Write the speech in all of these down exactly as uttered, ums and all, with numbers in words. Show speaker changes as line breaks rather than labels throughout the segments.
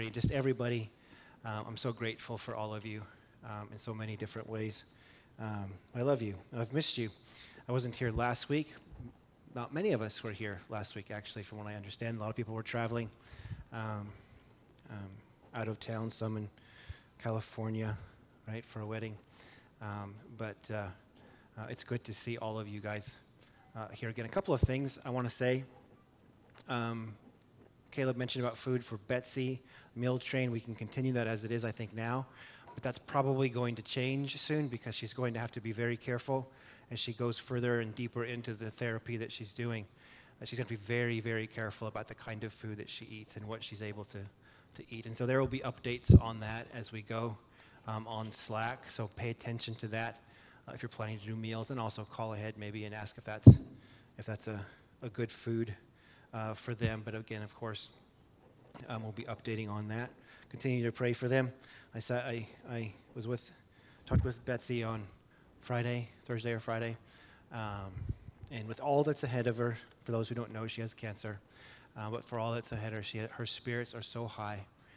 Just everybody, um, I'm so grateful for all of you um, in so many different ways. Um, I love you. I've missed you. I wasn't here last week. Not many of us were here last week, actually, from what I understand. A lot of people were traveling um, um, out of town, some in California, right, for a wedding. Um, but uh, uh, it's good to see all of you guys uh, here again. A couple of things I want to say. Um, Caleb mentioned about food for Betsy, meal train. We can continue that as it is, I think, now. But that's probably going to change soon because she's going to have to be very careful as she goes further and deeper into the therapy that she's doing. That she's going to be very, very careful about the kind of food that she eats and what she's able to, to eat. And so there will be updates on that as we go um, on Slack. So pay attention to that uh, if you're planning to do meals, and also call ahead maybe and ask if that's if that's a, a good food Uh, for them. But again, of course, um, we'll be updating on that. Continue to pray for them. I saw, I, I was with, talked with Betsy on Friday, Thursday or Friday, um, and with all that's ahead of her, for those who don't know, she has cancer, uh, but for all that's ahead of her, she, her spirits are so high.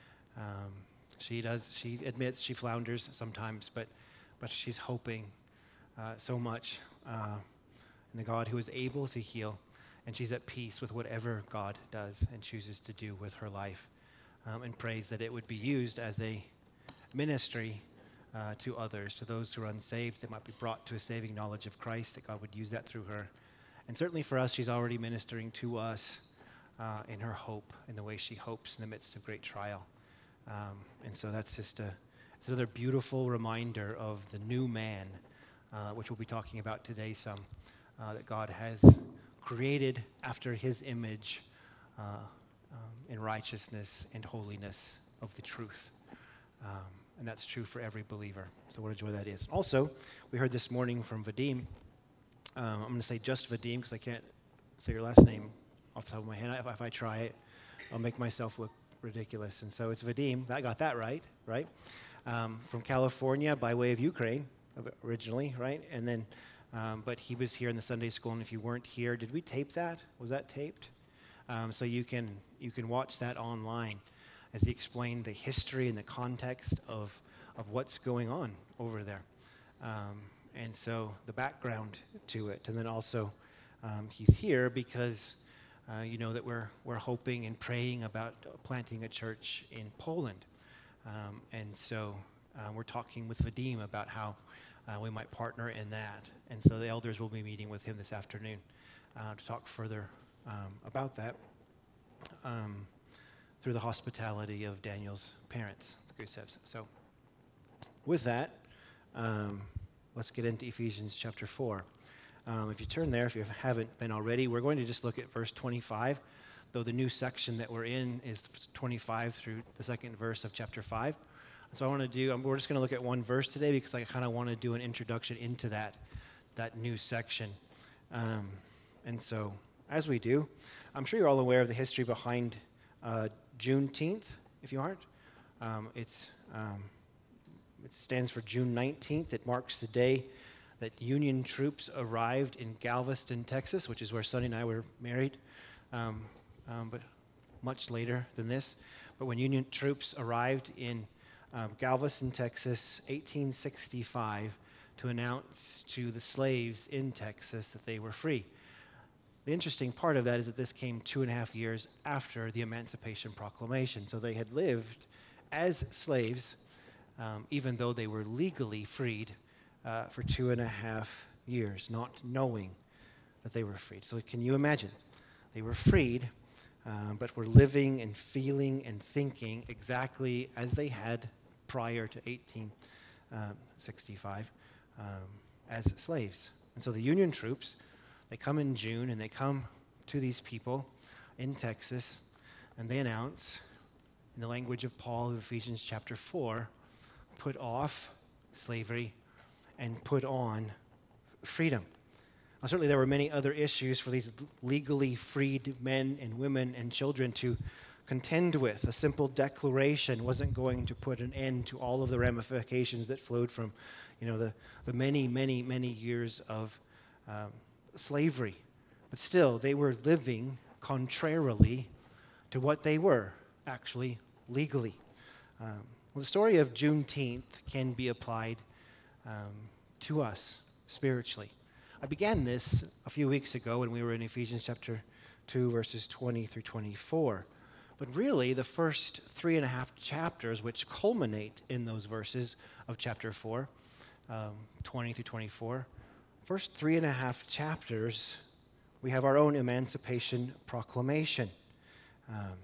Um, she does, she admits she flounders sometimes, but, but she's hoping uh, so much uh, in the God who is able to heal. And she's at peace with whatever God does and chooses to do with her life, um, and prays that it would be used as a ministry uh, to others, to those who are unsaved, that might be brought to a saving knowledge of Christ, that God would use that through her. And certainly for us, she's already ministering to us uh, in her hope, in the way she hopes in the midst of great trial. Um, and so that's just a, it's another beautiful reminder of the new man, uh, which we'll be talking about today some, uh, that God has created after his image uh, um, in righteousness and holiness of the truth. Um, and that's true for every believer. So what a joy that is. Also, we heard this morning from Vadim. Um, I'm going to say just Vadim because I can't say your last name off the top of my head. If, if I try it, I'll make myself look ridiculous. And so it's Vadim. I got that right, right? Um, from California by way of Ukraine originally, right? And then Um, but he was here in the Sunday school, and if you weren't here, did we tape that? Was that taped? Um, so you can you can watch that online as he explained the history and the context of of what's going on over there, um, and so the background to it. And then also um, he's here because uh, you know that we're we're hoping and praying about planting a church in Poland, um, and so uh, we're talking with Vadim about how Uh, we might partner in that. And so the elders will be meeting with him this afternoon uh, to talk further um, about that um, through the hospitality of Daniel's parents, the Gusevs. So with that, um, let's get into Ephesians chapter four. Um, if you turn there, if you haven't been already, we're going to just look at verse twenty-five, though the new section that we're in is twenty-five through the second verse of chapter five. So I want to do, we're just going to look at one verse today because I kind of want to do an introduction into that that new section. Um, and so, as we do, I'm sure you're all aware of the history behind uh, Juneteenth, if you aren't. Um, it's um, it stands for June nineteenth. It marks the day that Union troops arrived in Galveston, Texas, which is where Sonny and I were married, um, um, but much later than this. But when Union troops arrived in Um, Galveston, Texas, eighteen sixty-five, to announce to the slaves in Texas that they were free. The interesting part of that is that this came two and a half years after the Emancipation Proclamation. So they had lived as slaves, um, even though they were legally freed uh, for two and a half years, not knowing that they were freed. So can you imagine? They were freed, um, but were living and feeling and thinking exactly as they had prior to eighteen sixty-five um, as slaves. And so the Union troops, they come in June, and they come to these people in Texas, and they announce, in the language of Paul of Ephesians chapter four, put off slavery and put on freedom. Now, certainly there were many other issues for these legally freed men and women and children to contend with. A simple declaration wasn't going to put an end to all of the ramifications that flowed from, you know, the, the many, many, many years of um, slavery. But still, they were living contrarily to what they were actually legally. Um, well, the story of Juneteenth can be applied um, to us spiritually. I began this a few weeks ago when we were in Ephesians chapter two, verses twenty through twenty-four. But really, the first three and a half chapters, which culminate in those verses of chapter four, um, twenty through twenty-four, first three and a half chapters, we have our own emancipation proclamation. Um,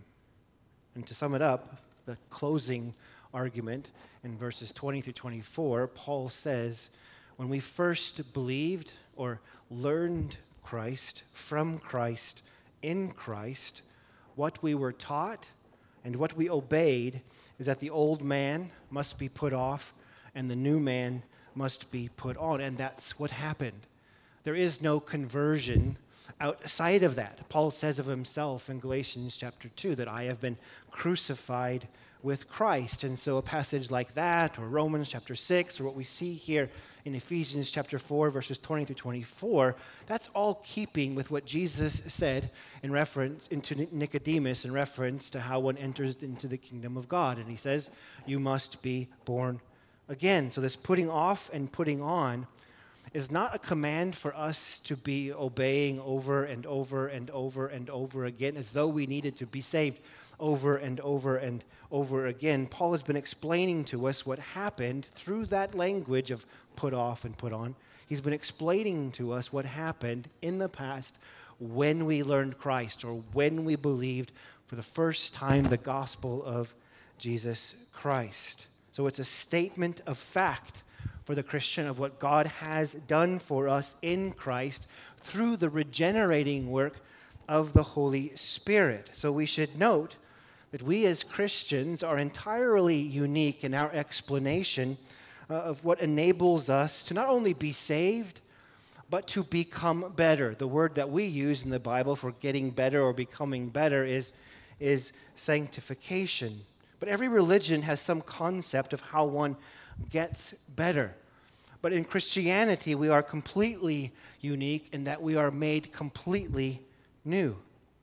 and to sum it up, the closing argument in verses twenty through twenty-four, Paul says, when we first believed or learned Christ, from Christ, in Christ, what we were taught and what we obeyed is that the old man must be put off and the new man must be put on. And that's what happened. There is no conversion outside of that. Paul says of himself in Galatians chapter two that I have been crucified with Christ. And so a passage like that, or Romans chapter six, or what we see here in Ephesians chapter four, verses twenty through twenty-four, that's all keeping with what Jesus said in reference into Nicodemus, in reference to how one enters into the kingdom of God. And he says, you must be born again. So this putting off and putting on is not a command for us to be obeying over and over and over and over again, as though we needed to be saved over and over and over again. Paul has been explaining to us what happened through that language of put off and put on. He's been explaining to us what happened in the past when we learned Christ, or when we believed for the first time the gospel of Jesus Christ. So it's a statement of fact for the Christian of what God has done for us in Christ through the regenerating work of the Holy Spirit. So we should note that we as Christians are entirely unique in our explanation uh, of what enables us to not only be saved, but to become better. The word that we use in the Bible for getting better or becoming better is, is sanctification. But every religion has some concept of how one gets better. But in Christianity, we are completely unique in that we are made completely new.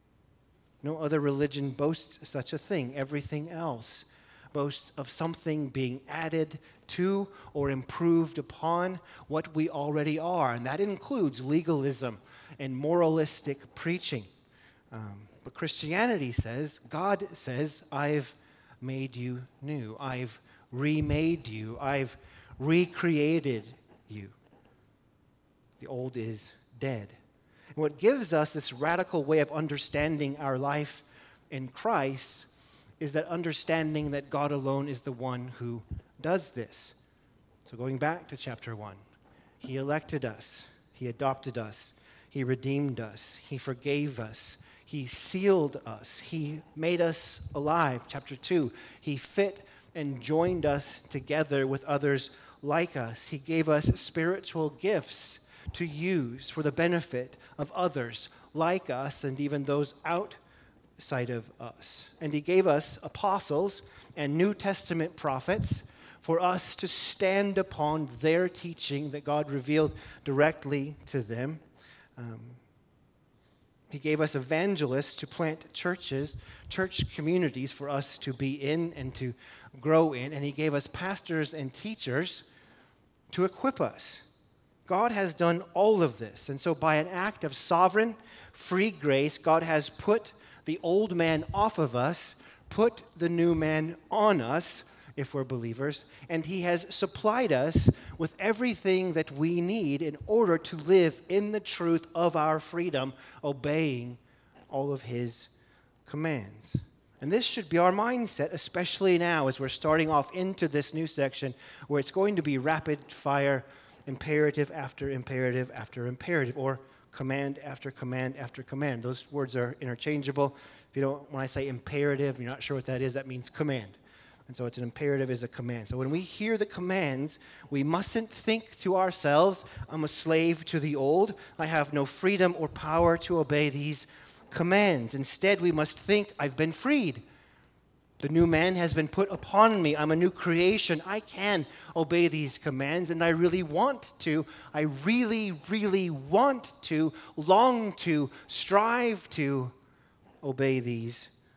No other religion boasts such a thing. Everything else boasts of something being added to or improved upon what we already are. And that includes legalism and moralistic preaching. Um, but Christianity says, God says, I've made you new. I've remade you. I've recreated you. The old is dead. And what gives us this radical way of understanding our life in Christ is that understanding that God alone is the one who does this. So going back to chapter one, he elected us, he adopted us, he redeemed us, he forgave us, he sealed us, he made us alive. Chapter two, he fit and joined us together with others like us. He gave us spiritual gifts to use for the benefit of others like us and even those outside of us. And he gave us apostles and New Testament prophets for us to stand upon their teaching that God revealed directly to them. Um, he gave us evangelists to plant churches, church communities for us to be in and to grow in. And he gave us pastors and teachers to equip us. God has done all of this. And so by an act of sovereign, free grace, God has put the old man off of us, put the new man on us, if we're believers, and he has supplied us with everything that we need in order to live in the truth of our freedom, obeying all of his commands. And this should be our mindset, especially now as we're starting off into this new section where it's going to be rapid fire, imperative after imperative after imperative, or command after command after command. Those words are interchangeable. If you don't, when I say imperative, you're not sure what that is, that means command. And so it's an imperative is a command. So when we hear the commands, we mustn't think to ourselves, I'm a slave to the old. I have no freedom or power to obey these commands. Instead, we must think, I've been freed. The new man has been put upon me. I'm a new creation. I can obey these commands, and I really want to. I really, really want to, long to, strive to obey these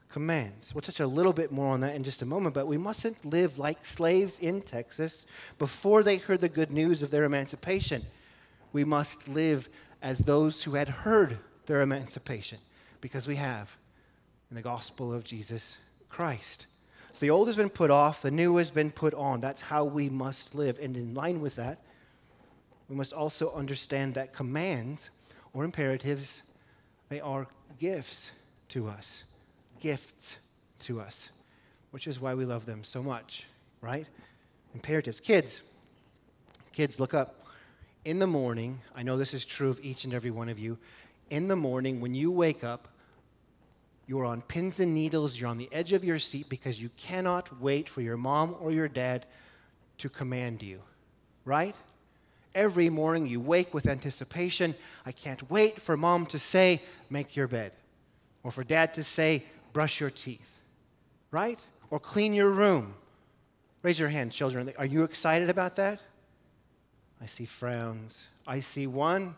commands. We'll touch a little bit more on that in just a moment, but we mustn't live like slaves in Texas before they heard the good news of their emancipation. We must live as those who had heard their emancipation, because we have in the gospel of Jesus Christ. So the old has been put off, the new has been put on. That's how we must live. And in line with that, we must also understand that commands or imperatives, they are gifts to us. Gifts to us, which is why we love them so much, right? Imperatives. Kids, kids, look up. In the morning, I know this is true of each and every one of you, in the morning when you wake up, you're on pins and needles, you're on the edge of your seat because you cannot wait for your mom or your dad to command you, right? Every morning you wake with anticipation. I can't wait for mom to say, make your bed, or for dad to say, brush your teeth, right? Or clean your room. Raise your hand, children. Are you excited about that? I see frowns. I see one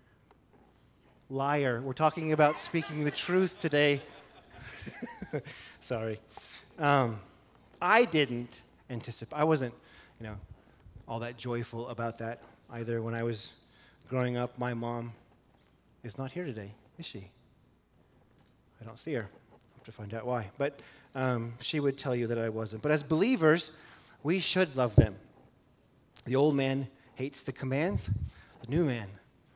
liar. We're talking about speaking the truth today. Sorry. Um, I didn't anticipate. I wasn't, you know, all that joyful about that either. When I was growing up, my mom is not here today, is she? I don't see her. I'll have to find out why. But um, she would tell you that I wasn't. But as believers, we should love them. The old man hates the commands. The new man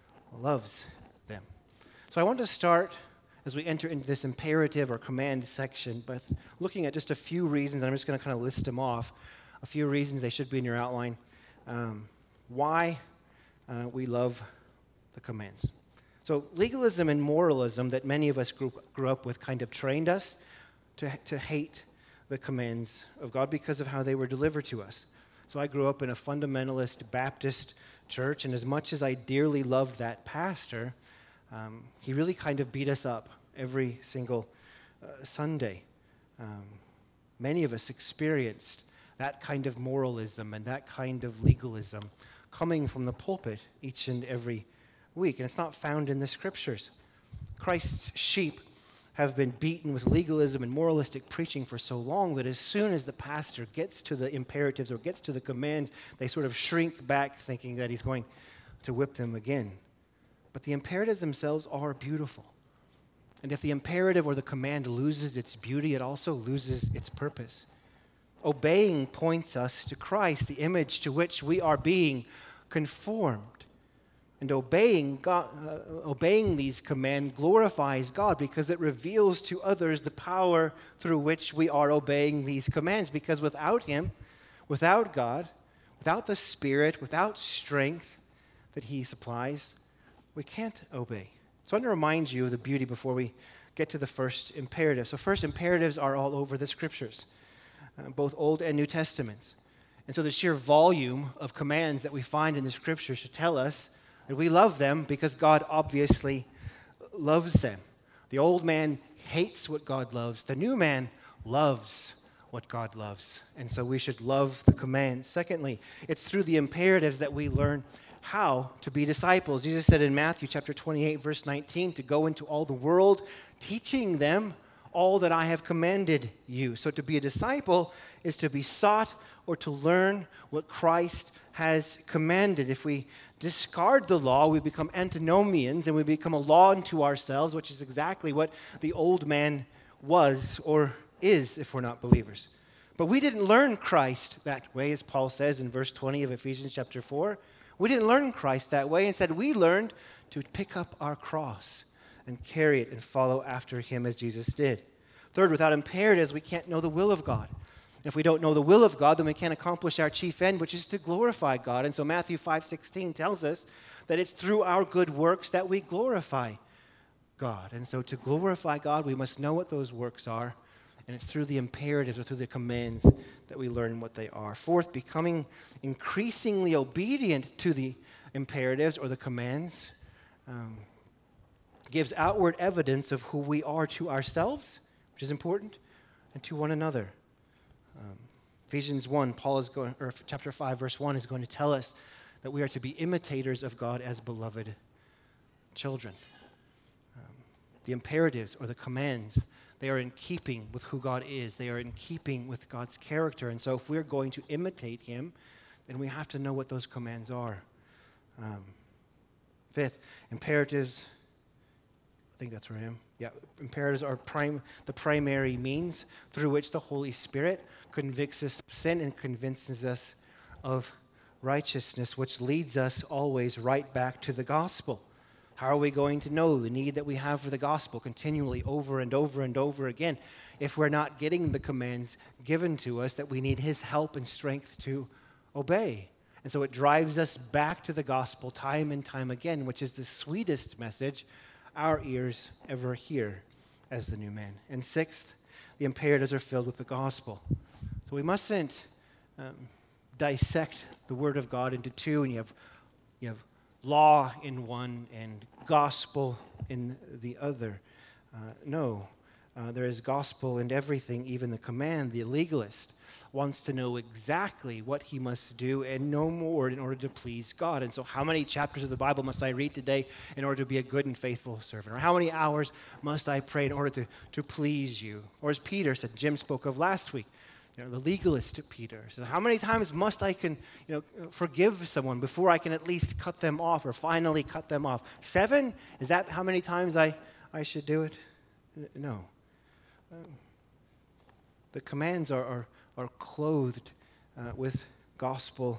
loves them. So I want to start as we enter into this imperative or command section by looking at just a few reasons. And I'm just going to kind of list them off. A few reasons, they should be in your outline, um, why uh, we love the commands. So legalism and moralism that many of us grew, grew up with kind of trained us to, to hate the commands of God because of how they were delivered to us. So I grew up in a fundamentalist Baptist church, and as much as I dearly loved that pastor, um, he really kind of beat us up every single uh, Sunday. Um, many of us experienced that kind of moralism and that kind of legalism coming from the pulpit each and every week, and it's not found in the scriptures. Christ's sheep have been beaten with legalism and moralistic preaching for so long that as soon as the pastor gets to the imperatives or gets to the commands, they sort of shrink back thinking that he's going to whip them again. But the imperatives themselves are beautiful. And if the imperative or the command loses its beauty, it also loses its purpose. Obeying points us to Christ, the image to which we are being conformed. And obeying God, uh, obeying these commands glorifies God because it reveals to others the power through which we are obeying these commands. Because without Him, without God, without the Spirit, without strength that He supplies, we can't obey. So I want to remind you of the beauty before we get to the first imperative. So first imperatives are all over the Scriptures, uh, both Old and New Testaments. And so the sheer volume of commands that we find in the Scriptures should tell us that we love them because God obviously loves them. The old man hates what God loves. The new man loves what God loves. And so we should love the commands. Secondly, it's through the imperatives that we learn how to be disciples. Jesus said in Matthew chapter twenty-eight, verse nineteen, to go into all the world, teaching them all that I have commanded you. So to be a disciple is to be sought or to learn what Christ has commanded. If we discard the law, we become antinomians and we become a law unto ourselves, which is exactly what the old man was or is if we're not believers. But we didn't learn Christ that way, as Paul says in verse twenty of Ephesians chapter four. We didn't learn Christ that way. Instead, we learned to pick up our cross and carry it and follow after Him as Jesus did. Third, without imperatives, we can't know the will of God. If we don't know the will of God, then we can't accomplish our chief end, which is to glorify God. And so Matthew five sixteen tells us that it's through our good works that we glorify God. And so to glorify God, we must know what those works are. And it's through the imperatives or through the commands that we learn what they are. Fourth, becoming increasingly obedient to the imperatives or the commands um, gives outward evidence of who we are to ourselves, which is important, and to one another. Um, Ephesians one, Paul is going, or chapter five, verse one is going to tell us that we are to be imitators of God as beloved children. Um, the imperatives or the commands, They are in keeping with who God is. They are in keeping with God's character. And so if we're going to imitate him, then we have to know what those commands are. Um, fifth, imperatives. I think that's where I am. Yeah, imperatives are prime, the primary means through which the Holy Spirit convicts us of sin and convinces us of righteousness, which leads us always right back to the gospel. How are we going to know the need that we have for the gospel continually over and over and over again if we're not getting the commands given to us that we need his help and strength to obey? And so it drives us back to the gospel time and time again, which is the sweetest message our ears ever hear as the new man. And sixth, the imperatives are filled with the gospel. So we mustn't um, dissect the word of God into two, and you have you have law in one and gospel in the other. Uh, no, uh, there is gospel in everything, even the command. The legalist wants to know exactly what he must do and no more in order to please God. And so how many chapters of the Bible must I read today in order to be a good and faithful servant? Or how many hours must I pray in order to, to please you? Or as Peter said, Jim spoke of last week, you know, the legalist Peter says, how many times must I can, you know, forgive someone before I can at least cut them off or finally cut them off? Seven? Is that how many times I, I should do it? No. Um, the commands are, are, are clothed uh, with gospel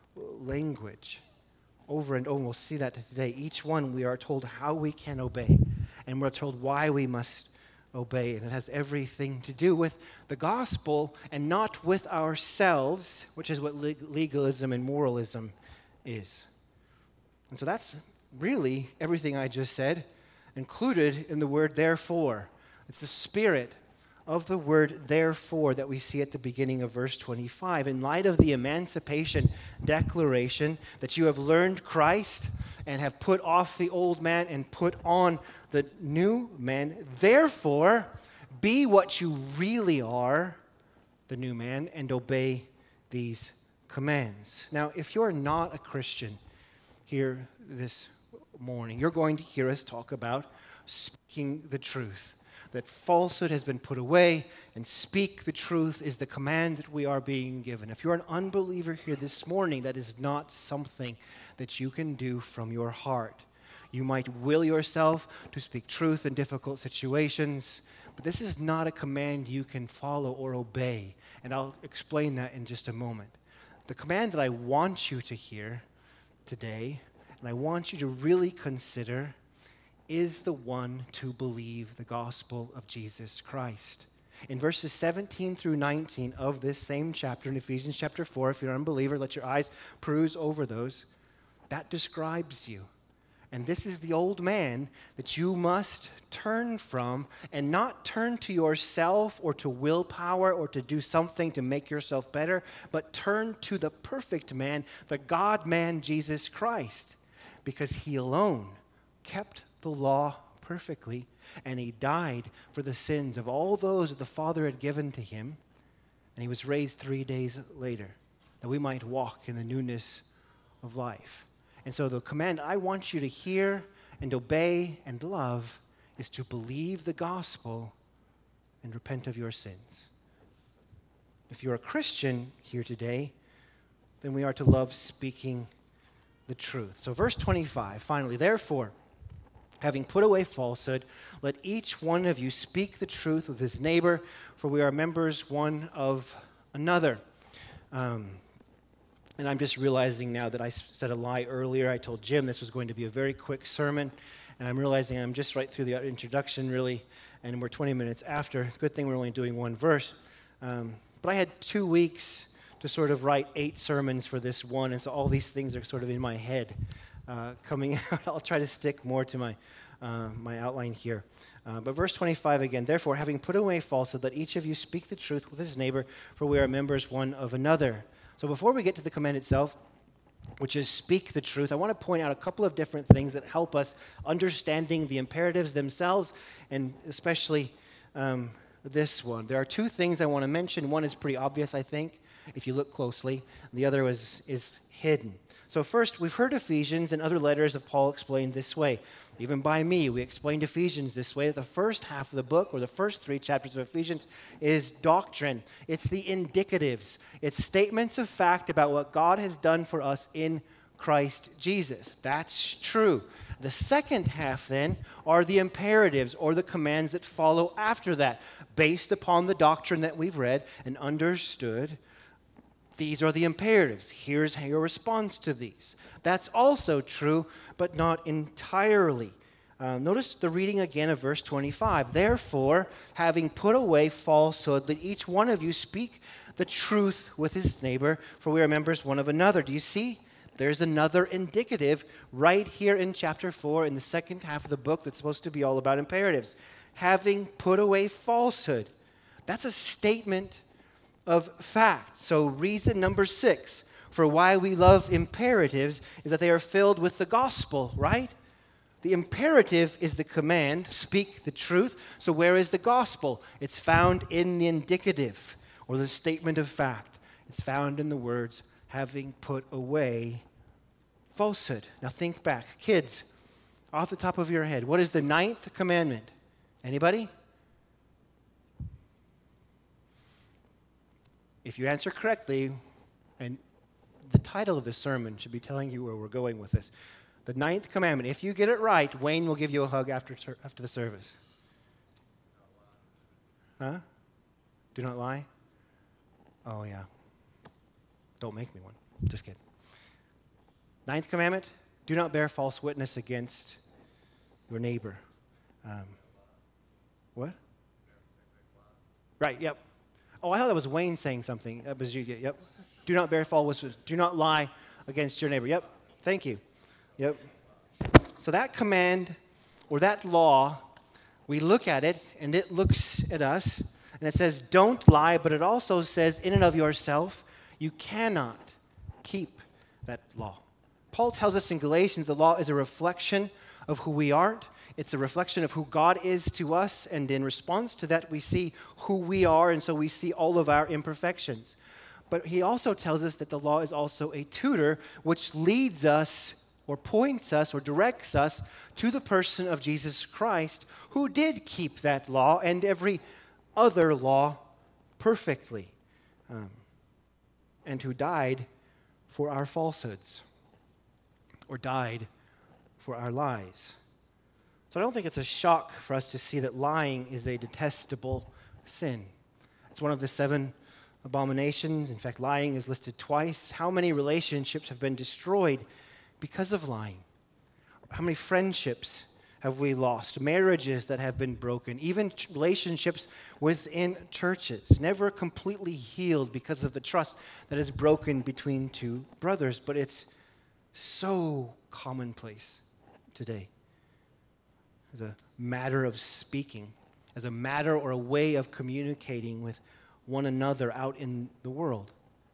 language over and over. We'll see that today. Each one we are told how we can obey, and we're told why we must obey, and it has everything to do with the gospel and not with ourselves, which is what legalism and moralism is. And so that's really everything I just said included in the word therefore. It's the spirit of the word therefore that we see at the beginning of verse twenty-five. In light of the emancipation declaration that you have learned Christ and have put off the old man and put on the new man, therefore be what you really are, the new man, and obey these commands. Now, if you're not a Christian here this morning, you're going to hear us talk about speaking the truth, that falsehood has been put away, and speak the truth is the command that we are being given. If you're an unbeliever here this morning, that is not something that you can do from your heart. You might will yourself to speak truth in difficult situations, but this is not a command you can follow or obey, and I'll explain that in just a moment. The command that I want you to hear today, and I want you to really consider, is the one to believe the gospel of Jesus Christ. In verses seventeen through nineteen of this same chapter, in Ephesians chapter four, if you're an unbeliever, let your eyes peruse over those. That describes you. And this is the old man that you must turn from, and not turn to yourself or to willpower or to do something to make yourself better, but turn to the perfect man, the God-man, Jesus Christ, because he alone kept the law perfectly, and he died for the sins of all those that the Father had given to him, and he was raised three days later, that we might walk in the newness of life. And so the command I want you to hear and obey and love is to believe the gospel and repent of your sins. If you're a Christian here today, then we are to love speaking the truth. So verse twenty-five, finally, therefore, having put away falsehood, let each one of you speak the truth with his neighbor, for we are members one of another. Um, and I'm just realizing now that I said a lie earlier. I told Jim this was going to be a very quick sermon, and I'm realizing I'm just right through the introduction, really, and we're twenty minutes after. Good thing we're only doing one verse. Um, but I had two weeks to sort of write eight sermons for this one, and so all these things are sort of in my head. Uh, coming out, I'll try to stick more to my uh, my outline here. Uh, but verse twenty-five again, therefore, having put away falsehood, let each of you speak the truth with his neighbor, for we are members one of another. So before we get to the command itself, which is speak the truth, I want to point out a couple of different things that help us understanding the imperatives themselves, and especially um, this one. There are two things I want to mention. One is pretty obvious, I think. if you look closely. The other is, is hidden. So first, we've heard Ephesians and other letters of Paul explained this way. Even by me, we explained Ephesians this way. The first half of the book, or the first three chapters of Ephesians, is doctrine. It's the indicatives. It's statements of fact about what God has done for us in Christ Jesus. That's true. The second half, then, are the imperatives, or the commands that follow after that, based upon the doctrine that we've read and understood. These are the imperatives. Here's your response to these. That's also true, but not entirely. Uh, notice the reading again of verse twenty-five. Therefore, having put away falsehood, let each one of you speak the truth with his neighbor, for we are members one of another. Do you see? There's another indicative right here in chapter four, in the second half of the book, that's supposed to be all about imperatives. Having put away falsehood. That's a statement of fact. So reason number six for why we love imperatives is that they are filled with the gospel, right? The imperative is the command, speak the truth. So where is the gospel? It's found in the indicative, or the statement of fact. It's found in the words, having put away falsehood. Now think back. Kids, off the top of your head, what is the ninth commandment? Anybody? If you answer correctly, and the title of this sermon should be telling you where we're going with this. The ninth commandment. If you get it right, Wayne will give you a hug after after the service. Huh? Do not lie? Oh, yeah. Don't make me one. Just kidding. Ninth commandment, do not bear false witness against your neighbor. Um, what? Right, yep. Oh, I thought that was Wayne saying something. That was you, yep. Do not bear false witness. Do not lie against your neighbor. Yep, thank you. Yep. So that command, or that law, we look at it, and it looks at us, and it says, don't lie, but it also says, in and of yourself, you cannot keep that law. Paul tells us in Galatians the law is a reflection of who we aren't. It's a reflection of who God is to us, and in response to that, we see who we are, and so we see all of our imperfections. But he also tells us that the law is also a tutor, which leads us, or points us, or directs us to the person of Jesus Christ, who did keep that law and every other law perfectly, um, and who died for our falsehoods, or died for our lies. So I don't think it's a shock for us to see that lying is a detestable sin. It's one of the seven abominations. In fact, lying is listed twice. How many relationships have been destroyed because of lying? How many friendships have we lost? Marriages that have been broken, even relationships within churches, never completely healed because of the trust that is broken between two brothers. But it's so commonplace today as a matter of speaking, as a matter or a way of communicating with one another out in the world.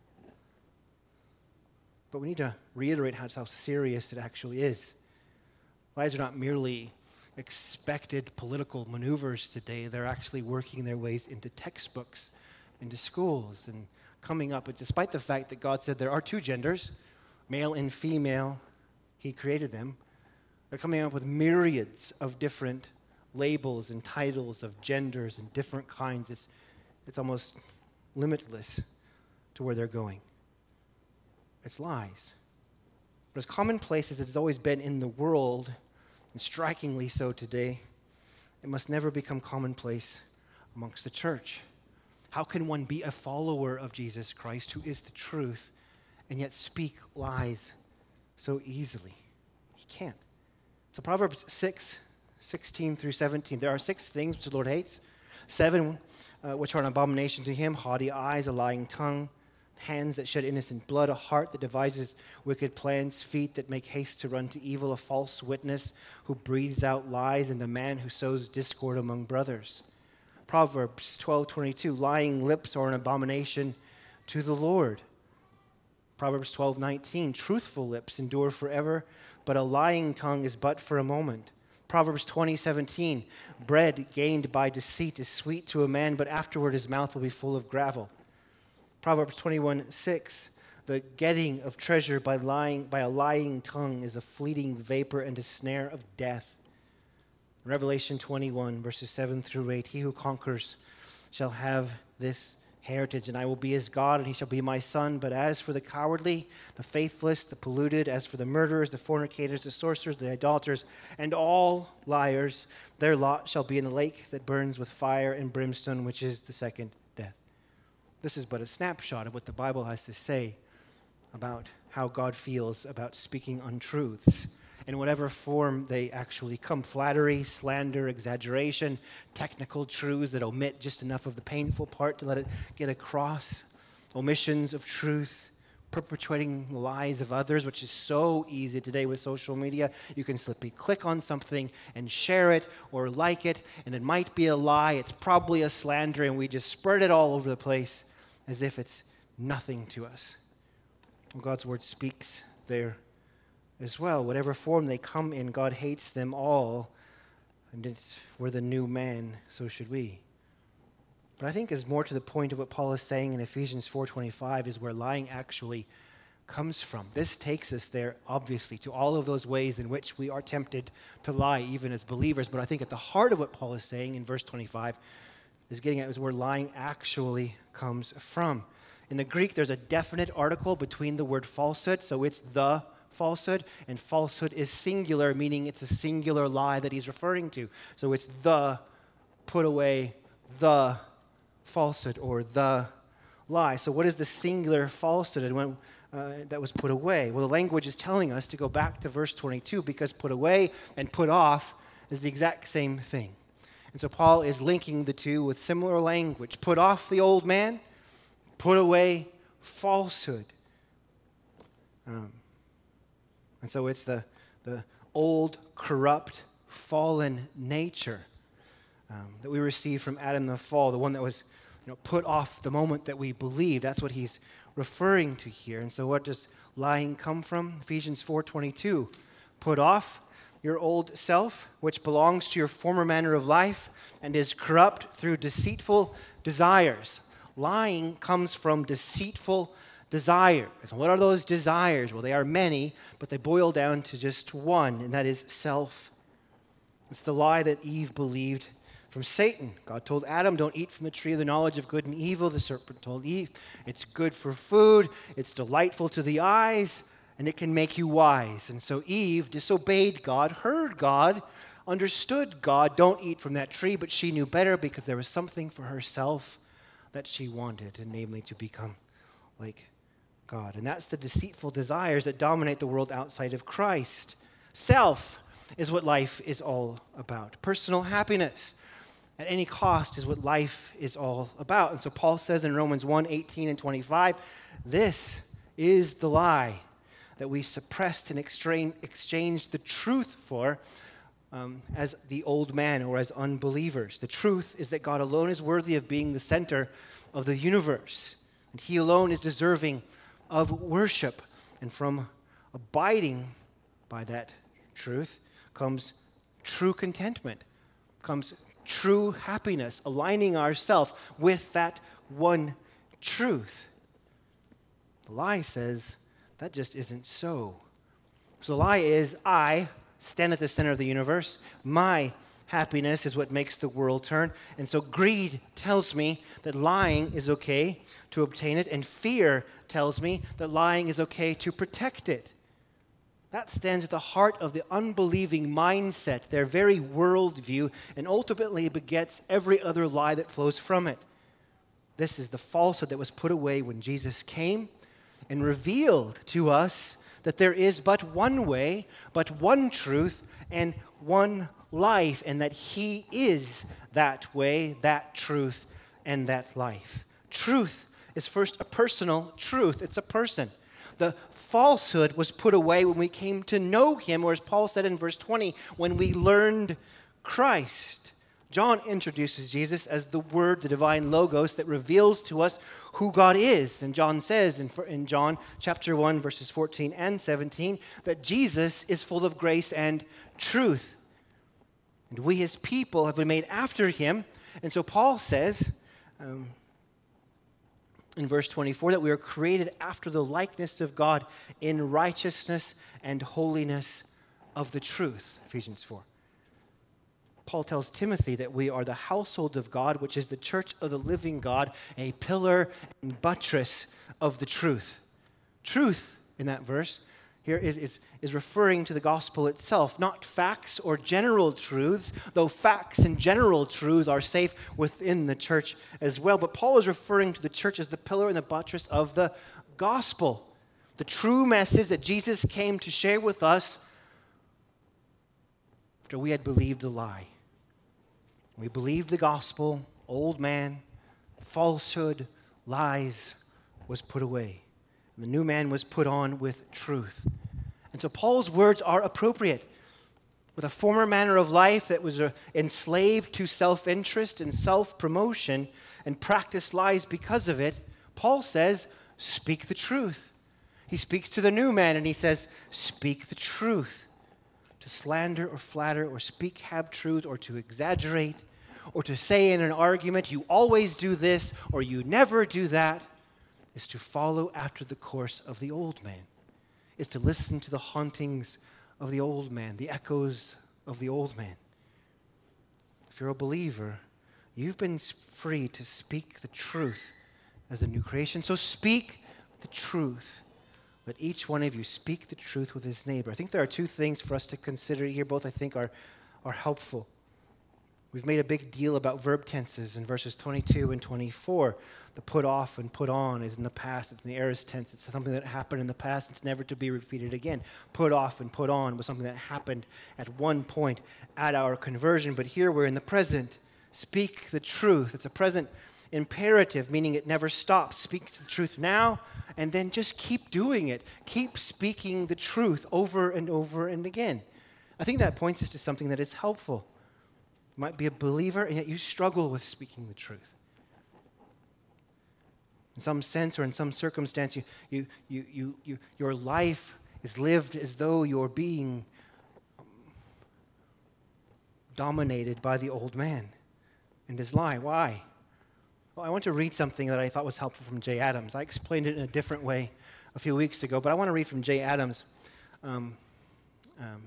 But we need to reiterate how, how serious it actually is. Lies are not merely expected political maneuvers today. They're actually working their ways into textbooks, into schools, and coming up. But despite the fact that God said there are two genders, male and female, he created them, they're coming up with myriads of different labels and titles of genders and different kinds. It's, it's almost limitless to where they're going. It's lies. But as commonplace as it's always been in the world, and strikingly so today, it must never become commonplace amongst the church. How can one be a follower of Jesus Christ, who is the truth, and yet speak lies so easily? He can't. So Proverbs six, sixteen through seventeen, there are six things which the Lord hates. Seven, uh, which are an abomination to him: haughty eyes, a lying tongue, hands that shed innocent blood, a heart that devises wicked plans, feet that make haste to run to evil, a false witness who breathes out lies, and a man who sows discord among brothers. Proverbs twelve twenty-two, lying lips are an abomination to the Lord. Proverbs twelve nineteen, truthful lips endure forever, but a lying tongue is but for a moment. Proverbs twenty seventeen, bread gained by deceit is sweet to a man, but afterward his mouth will be full of gravel. Proverbs twenty-one six, the getting of treasure by lying by a lying tongue is a fleeting vapor and a snare of death. Revelation twenty-one, verses seven through eight, he who conquers shall have this heritage, and I will be his God, and he shall be my son. But as for the cowardly, the faithless, the polluted, as for the murderers, the fornicators, the sorcerers, the idolaters, and all liars, their lot shall be in the lake that burns with fire and brimstone, which is the second death. This is but a snapshot of what the Bible has to say about how God feels about speaking untruths in whatever form they actually come. Flattery, slander, exaggeration, technical truths that omit just enough of the painful part to let it get across, omissions of truth, perpetuating lies of others, which is so easy today with social media. You can simply click on something and share it or like it, and it might be a lie, it's probably a slander, and we just spread it all over the place as if it's nothing to us. Well, God's word speaks there as well. Whatever form they come in, God hates them all. And it's, we're the new man, so should we. But I think is more to the point of what Paul is saying in Ephesians four twenty-five is where lying actually comes from. This takes us there, obviously, to all of those ways in which we are tempted to lie, even as believers. But I think at the heart of what Paul is saying in verse twenty-five is getting at is where lying actually comes from. In the Greek, there's a definite article between the word falsehood, so it's the falsehood, and falsehood is singular, meaning it's a singular lie that he's referring to. So it's the, put away, the falsehood, or the lie. So what is the singular falsehood and when, uh, that was put away? Well, the language is telling us to go back to verse twenty-two, because put away and put off is the exact same thing. And so Paul is linking the two with similar language. Put off the old man, put away falsehood. Um, And so it's the, the old, corrupt, fallen nature um, that we received from Adam in the fall, the one that was you know, put off the moment that we believed. That's what he's referring to here. And so what does lying come from? Ephesians four twenty-two, put off your old self, which belongs to your former manner of life and is corrupt through deceitful desires. Lying comes from deceitful desires. And what are those desires? Well, they are many, but they boil down to just one, and that is self. It's the lie that Eve believed from Satan. God told Adam, don't eat from the tree of the knowledge of good and evil. The serpent told Eve, it's good for food, it's delightful to the eyes, and it can make you wise. And so Eve disobeyed God, heard God, understood God, don't eat from that tree, but she knew better because there was something for herself that she wanted, and namely to become like God. And that's the deceitful desires that dominate the world outside of Christ. Self is what life is all about. Personal happiness at any cost is what life is all about. And so Paul says in Romans one, eighteen and twenty-five, this is the lie that we suppressed and exchanged the truth for um, as the old man or as unbelievers. The truth is that God alone is worthy of being the center of the universe. And he alone is deserving of worship. And from abiding by that truth comes true contentment, comes true happiness, aligning ourselves with that one truth. The lie says that just isn't so. So the lie is, I stand at the center of the universe. My happiness is what makes the world turn. And so greed tells me that lying is okay to obtain it, and fear tells me that lying is okay to protect it. That stands at the heart of the unbelieving mindset, their very worldview, and ultimately begets every other lie that flows from it. This is the falsehood that was put away when Jesus came and revealed to us that there is but one way, but one truth, and one life, and that he is that way, that truth, and that life. Truth is first a personal truth. It's a person. The falsehood was put away when we came to know him, or as Paul said in verse twenty, when we learned Christ. John introduces Jesus as the Word, the divine Logos that reveals to us who God is. And John says in, in John chapter one, verses fourteen and seventeen, that Jesus is full of grace and truth. And we, his people, have been made after him. And so Paul says, um, in verse twenty-four, that we are created after the likeness of God in righteousness and holiness of the truth, Ephesians four. Paul tells Timothy that we are the household of God, which is the church of the living God, a pillar and buttress of the truth. Truth, in that verse, here is, is, is referring to the gospel itself, not facts or general truths, though facts and general truths are safe within the church as well. But Paul is referring to the church as the pillar and the buttress of the gospel, the true message that Jesus came to share with us after we had believed a lie. We believed the gospel, old man, falsehood, lies was put away. And the new man was put on with truth. And so Paul's words are appropriate. With a former manner of life that was uh, enslaved to self-interest and self-promotion and practiced lies because of it, Paul says, speak the truth. He speaks to the new man and he says, speak the truth. To slander or flatter or speak half-truth or to exaggerate or to say in an argument, you always do this or you never do that, is to follow after the course of the old man, is to listen to the hauntings of the old man, the echoes of the old man. If you're a believer, you've been free to speak the truth as a new creation. So speak the truth. Let each one of you speak the truth with his neighbor. I think there are two things for us to consider here. Both, I think, are, are helpful. We've made a big deal about verb tenses in verses twenty-two and twenty-four. The put off and put on is in the past. It's in the aorist tense. It's something that happened in the past. It's never to be repeated again. Put off and put on was something that happened at one point at our conversion. But here we're in the present. Speak the truth. It's a present imperative, meaning it never stops. Speak the truth now, and then just keep doing it. Keep speaking the truth over and over and again. I think that points us to something that is helpful. You might be a believer, and yet you struggle with speaking the truth. In some sense or in some circumstance, you, you, you, you, you, your life is lived as though you're being dominated by the old man and his lie. Why? Well, I want to read something that I thought was helpful from Jay Adams. I explained it in a different way a few weeks ago, but I want to read from Jay Adams. Um, um,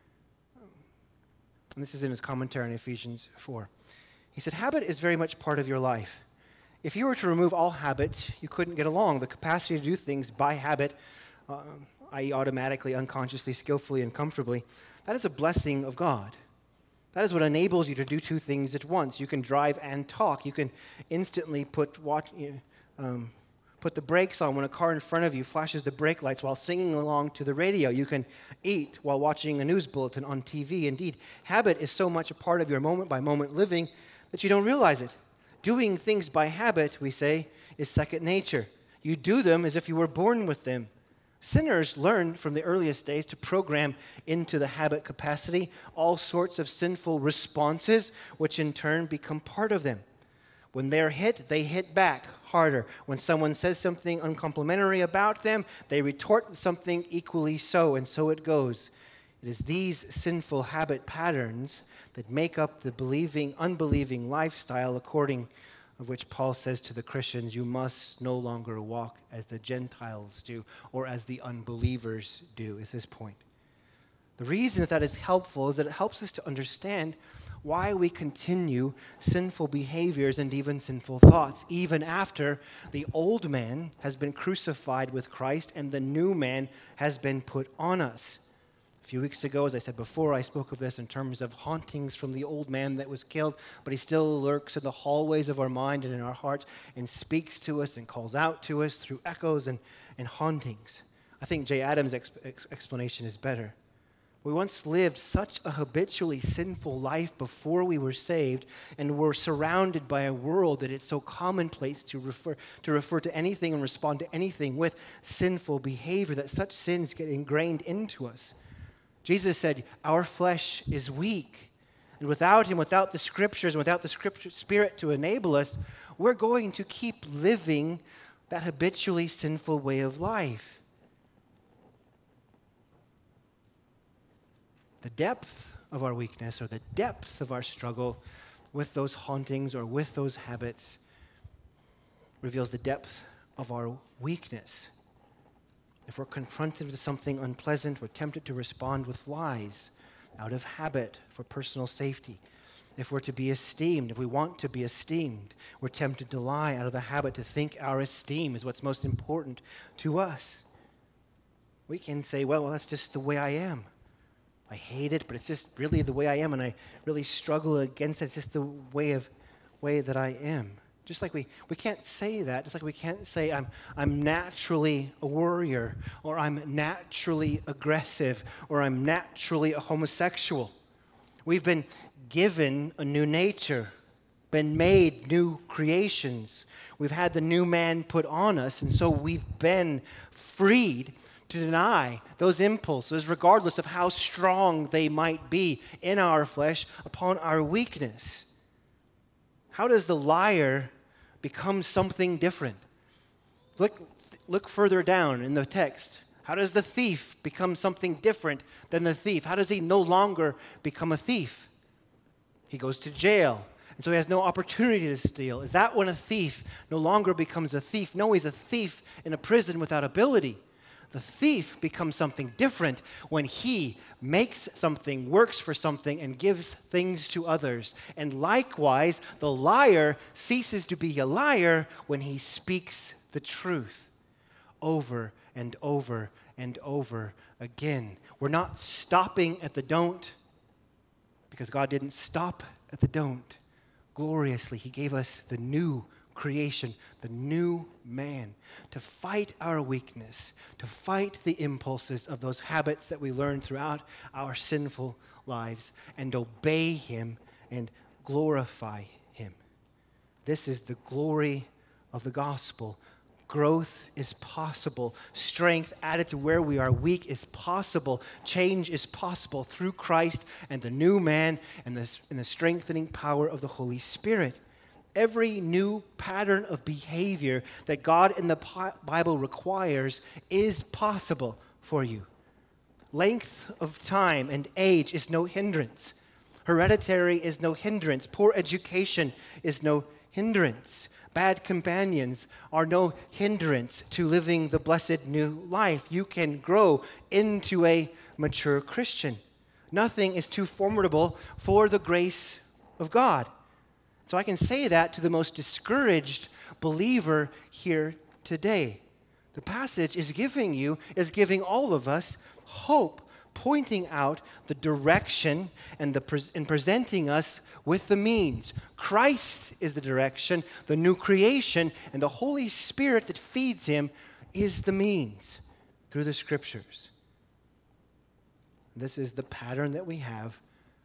and this is in his commentary on Ephesians four. He said, habit is very much part of your life. If you were to remove all habits, you couldn't get along. The capacity to do things by habit, uh, that is automatically, unconsciously, skillfully, and comfortably, that is a blessing of God. That is what enables you to do two things at once. You can drive and talk. You can instantly put watch, um, put the brakes on when a car in front of you flashes the brake lights while singing along to the radio. You can eat while watching a news bulletin on T V. Indeed, habit is so much a part of your moment-by-moment living that you don't realize it. Doing things by habit, we say, is second nature. You do them as if you were born with them. Sinners learn from the earliest days to program into the habit capacity all sorts of sinful responses, which in turn become part of them. When they're hit, they hit back harder. When someone says something uncomplimentary about them, they retort with something equally so, and so it goes. It is these sinful habit patterns that make up the believing, unbelieving lifestyle according of which Paul says to the Christians, you must no longer walk as the Gentiles do or as the unbelievers do, is his point. The reason that that is helpful is that it helps us to understand why we continue sinful behaviors and even sinful thoughts, even after the old man has been crucified with Christ and the new man has been put on us. A few weeks ago, as I said before, I spoke of this in terms of hauntings from the old man that was killed, but he still lurks in the hallways of our mind and in our hearts and speaks to us and calls out to us through echoes and, and hauntings. I think Jay Adams' ex- ex- explanation is better. We once lived such a habitually sinful life before we were saved and were surrounded by a world that it's so commonplace to refer, to refer to anything and respond to anything with sinful behavior that such sins get ingrained into us. Jesus said, our flesh is weak. And without him, without the scriptures, and without the scripture spirit to enable us, we're going to keep living that habitually sinful way of life. The depth of our weakness or the depth of our struggle with those hauntings or with those habits reveals the depth of our weakness. If we're confronted with something unpleasant, we're tempted to respond with lies out of habit for personal safety. If we're to be esteemed, if we want to be esteemed, we're tempted to lie out of the habit to think our esteem is what's most important to us. We can say, well, well, that's just the way I am. I hate it, but it's just really the way I am, and I really struggle against it. It's just the way of way that I am. Just like we, we can't say that, just like we can't say I'm I'm naturally a worrier, or I'm naturally aggressive, or I'm naturally a homosexual. We've been given a new nature, been made new creations. We've had the new man put on us, and so we've been freed to deny those impulses, regardless of how strong they might be in our flesh, upon our weakness. How does the liar become something different? Look, look further down in the text. How does the thief become something different than the thief? How does he no longer become a thief? He goes to jail, and so he has no opportunity to steal. Is that when a thief no longer becomes a thief? No, he's a thief in a prison without ability. The thief becomes something different when he makes something, works for something, and gives things to others. And likewise, the liar ceases to be a liar when he speaks the truth over and over and over again. We're not stopping at the don't, because God didn't stop at the don't. Gloriously, he gave us the new creation, the new man, to fight our weakness, to fight the impulses of those habits that we learn throughout our sinful lives, and obey him and glorify him. This is the glory of the gospel. Growth is possible. Strength added to where we are weak is possible. Change is possible through Christ and the new man and the, and the strengthening power of the Holy Spirit. Every new pattern of behavior that God in the Bible requires is possible for you. Length of time and age is no hindrance. Hereditary is no hindrance. Poor education is no hindrance. Bad companions are no hindrance to living the blessed new life. You can grow into a mature Christian. Nothing is too formidable for the grace of God. So I can say that to the most discouraged believer here today. The passage is giving you, is giving all of us hope, pointing out the direction and, the, and presenting us with the means. Christ is the direction, the new creation, and the Holy Spirit that feeds him is the means through the Scriptures. This is the pattern that we have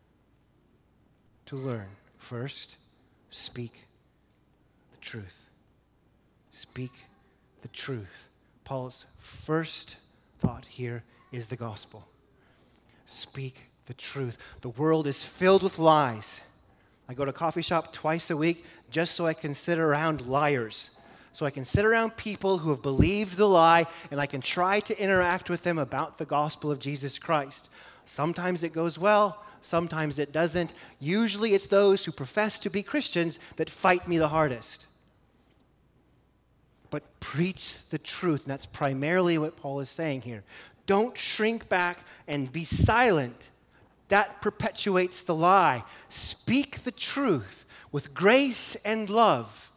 to learn. First, speak the truth. Speak the truth. Paul's first thought here is the gospel. Speak the truth. The world is filled with lies. I go to a coffee shop twice a week just so I can sit around liars. So I can sit around people who have believed the lie, and I can try to interact with them about the gospel of Jesus Christ. Sometimes it goes well. Sometimes it doesn't. Usually it's those who profess to be Christians that fight me the hardest. But preach the truth, and that's primarily what Paul is saying here. Don't shrink back and be silent. That perpetuates the lie. Speak the truth with grace and love.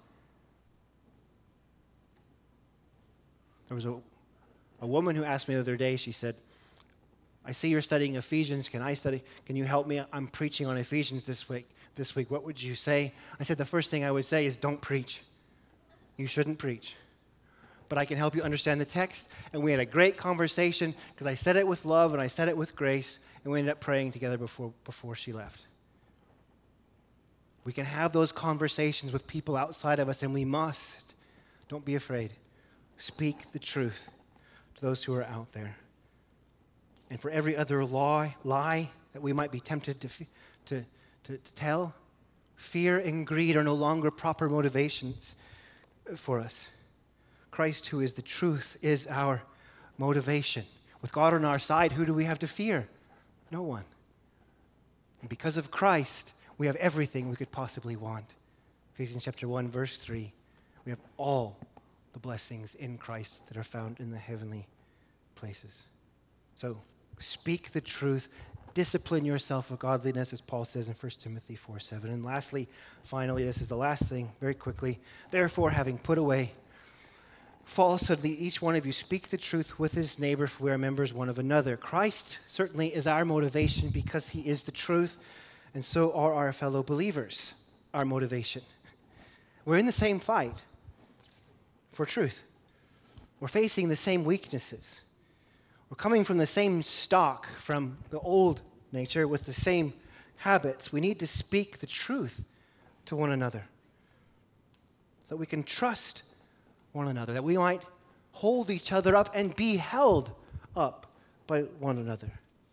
There was a, a woman who asked me the other day, she said, I see you're studying Ephesians. Can I study? Can you help me? I'm preaching on Ephesians this week. This week, what would you say? I said the first thing I would say is don't preach. You shouldn't preach. But I can help you understand the text. And we had a great conversation because I said it with love and I said it with grace, and we ended up praying together before, before she left. We can have those conversations with people outside of us, and we must. Don't be afraid. Speak the truth to those who are out there. And for every other lie, lie that we might be tempted to, to, to, to tell, fear and greed are no longer proper motivations for us. Christ, who is the truth, is our motivation. With God on our side, who do we have to fear? No one. And because of Christ, we have everything we could possibly want. Ephesians chapter one, verse three. We have all, the blessings in Christ that are found in the heavenly places. So speak the truth. Discipline yourself with godliness, as Paul says in First Timothy four seven. And lastly, finally, this is the last thing, very quickly. Therefore, having put away falsehood, each one of you speak the truth with his neighbor, for we are members one of another. Christ certainly is our motivation because he is the truth, and so are our fellow believers, our motivation. We're in the same fight for truth. We're facing the same weaknesses. We're coming from the same stock, from the old nature, with the same habits. We need to speak the truth to one another so that we can trust one another, that we might hold each other up and be held up by one another.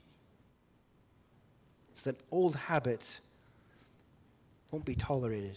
So that old habits won't be tolerated.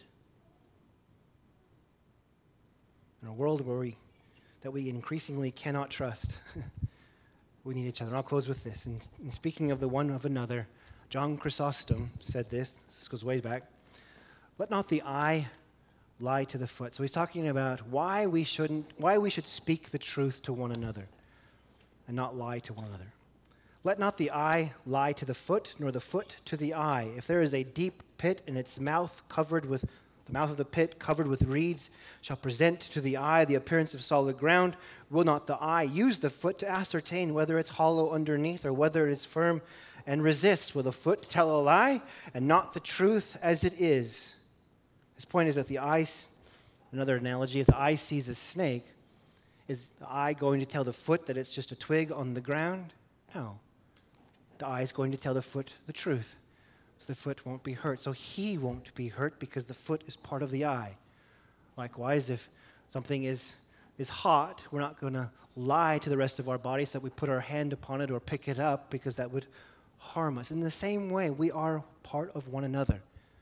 In a world where we, that we increasingly cannot trust, we need each other. And I'll close with this. In, in speaking of the one of another, John Chrysostom said this. This goes way back. Let not the eye lie to the foot. So he's talking about why we shouldn't, why we should speak the truth to one another and not lie to one another. Let not the eye lie to the foot, nor the foot to the eye. If there is a deep pit and its mouth covered with the mouth of the pit covered with reeds shall present to the eye the appearance of solid ground. Will not the eye use the foot to ascertain whether it's hollow underneath or whether it is firm and resists? Will the foot tell a lie and not the truth as it is? His point is that the eye, another analogy, if the eye sees a snake, is the eye going to tell the foot that it's just a twig on the ground? No. The eye is going to tell the foot the truth. The foot won't be hurt. So he won't be hurt because the foot is part of the eye. Likewise, if something is, is hot, we're not going to lie to the rest of our body so that we put our hand upon it or pick it up because that would harm us. In the same way, we are part of one another.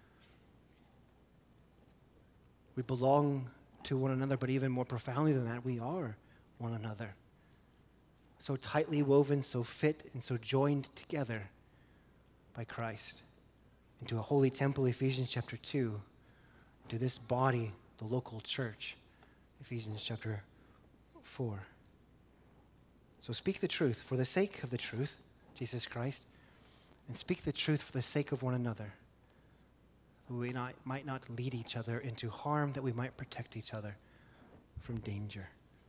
We belong to one another, but even more profoundly than that, we are one another. So tightly woven, so fit, and so joined together by Christ. Into a holy temple, Ephesians chapter two, to this body, the local church, Ephesians chapter four. So speak the truth for the sake of the truth, Jesus Christ, and speak the truth for the sake of one another, that we not, might not lead each other into harm, that we might protect each other from danger.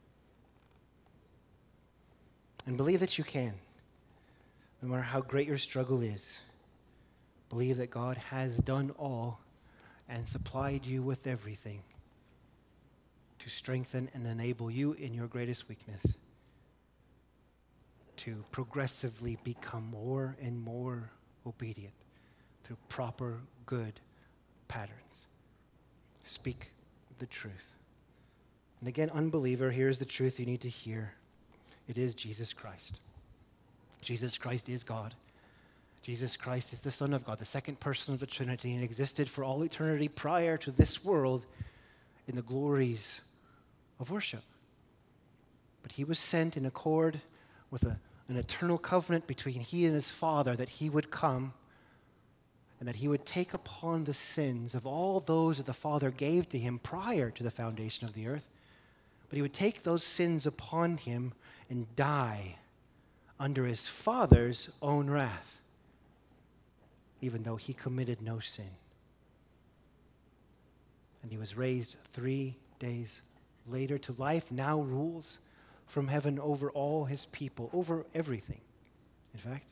And believe that you can, no matter how great your struggle is. Believe that God has done all and supplied you with everything to strengthen and enable you in your greatest weakness to progressively become more and more obedient through proper, good patterns. Speak the truth. And again, unbeliever, here's the truth you need to hear. It is Jesus Christ. Jesus Christ is God. Jesus Christ is the Son of God, the second person of the Trinity, and existed for all eternity prior to this world in the glories of worship. But he was sent in accord with a, an eternal covenant between he and his Father that he would come and that he would take upon the sins of all those that the Father gave to him prior to the foundation of the earth. But he would take those sins upon him and die under his Father's own wrath, even though he committed no sin. And he was raised three days later to life, now rules from heaven over all his people, over everything, in fact.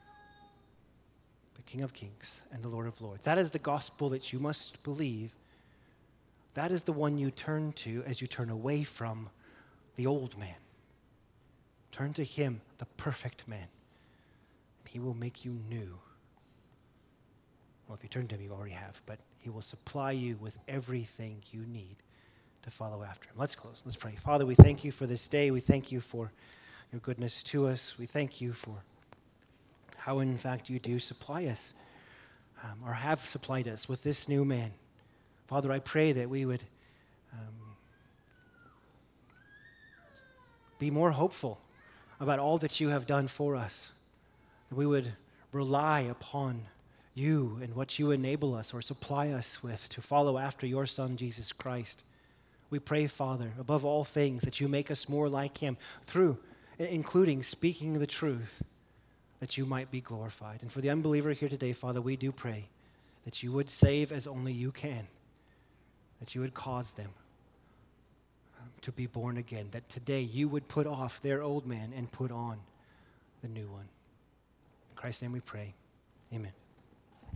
The King of Kings and the Lord of Lords. That is the gospel that you must believe. That is the one you turn to as you turn away from the old man. Turn to him, the perfect man. And he will make you new. Well, if you turn to him, you already have, but he will supply you with everything you need to follow after him. Let's close. Let's pray. Father, we thank you for this day. We thank you for your goodness to us. We thank you for how, in fact, you do supply us um, or have supplied us with this new man. Father, I pray that we would um, be more hopeful about all that you have done for us, that we would rely upon you and what you enable us or supply us with to follow after your Son, Jesus Christ, We pray, Father, above all things, that you make us more like him through, including speaking the truth, that you might be glorified. And for the unbeliever here today, Father, we do pray that you would save as only you can, that you would cause them to be born again, that today you would put off their old man and put on the new one. In Christ's name we pray. Amen.